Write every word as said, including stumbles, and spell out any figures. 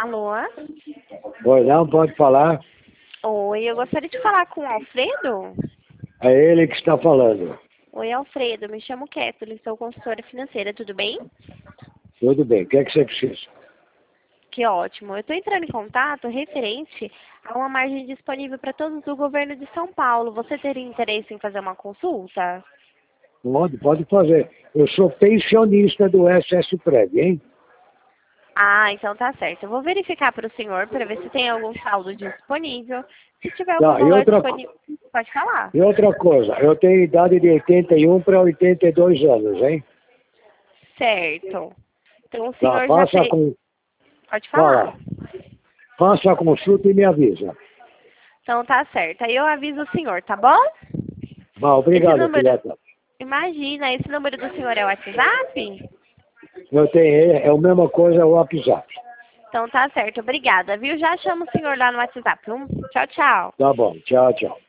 Alô? Oi, não, pode falar. Oi, eu gostaria de falar com o Alfredo. É ele que está falando. Oi, Alfredo, me chamo Kathleen, sou consultora financeira, tudo bem? Tudo bem, o que é que você precisa? Que ótimo. Eu estou entrando em contato referente a uma margem disponível para todos do governo de São Paulo. Você teria interesse em fazer uma consulta? Pode, pode fazer. Eu sou pensionista do S S Prev, hein? Ah, então tá certo. Eu vou verificar para o senhor para ver se tem algum saldo disponível. Se tiver algum Tá, e valor outra, disponível, pode falar. e outra coisa, eu tenho idade de oitenta e um para oitenta e dois anos, hein? Certo. Então o Tá, senhor já faça fez. com. Pode falar. Fala. Faça a consulta e me avisa. Então tá certo. Aí eu aviso o senhor, tá bom? Bom, Esse obrigado, número. filhota. Imagina, esse número do senhor é o WhatsApp? Eu tenho, é a mesma coisa o WhatsApp. Então tá certo, obrigada, viu? Já chamo o senhor lá no WhatsApp. Um, tchau, tchau. Tá bom, tchau, tchau.